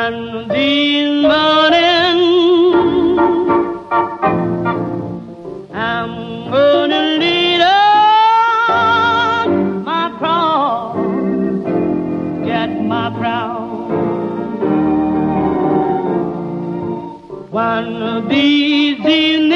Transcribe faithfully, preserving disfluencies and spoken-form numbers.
One of these mornings, I'm gonna lead on my cross, get my crown. One of these, these